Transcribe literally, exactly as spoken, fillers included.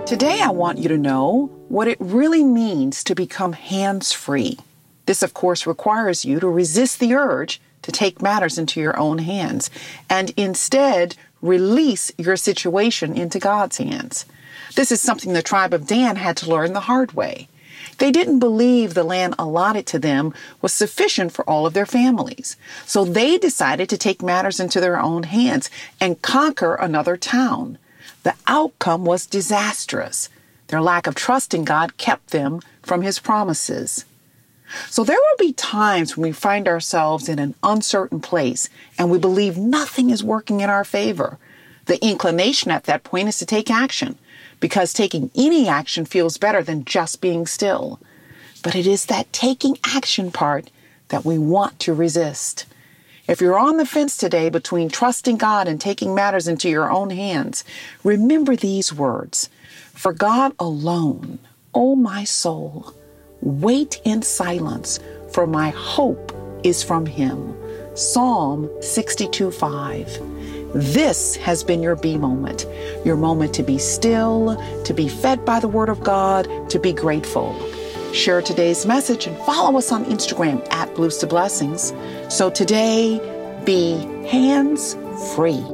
Today, I want you to know what it really means to become hands-free. This, of course, requires you to resist the urge to take matters into your own hands and instead release your situation into God's hands. This is something the tribe of Dan had to learn the hard way. They didn't believe the land allotted to them was sufficient for all of their families. So they decided to take matters into their own hands and conquer another town. The outcome was disastrous. Their lack of trust in God kept them from His promises. So there will be times when we find ourselves in an uncertain place and we believe nothing is working in our favor. The inclination at that point is to take action, because taking any action feels better than just being still. But it is that taking action part that we want to resist. If you're on the fence today between trusting God and taking matters into your own hands, remember these words. For God alone, O my soul, wait in silence, for my hope is from Him. Psalm sixty-two five. This has been your be moment, your moment to be still, to be fed by the Word of God, to be grateful. Share today's message and follow us on Instagram at Blues to Blessings. So today, be hands free.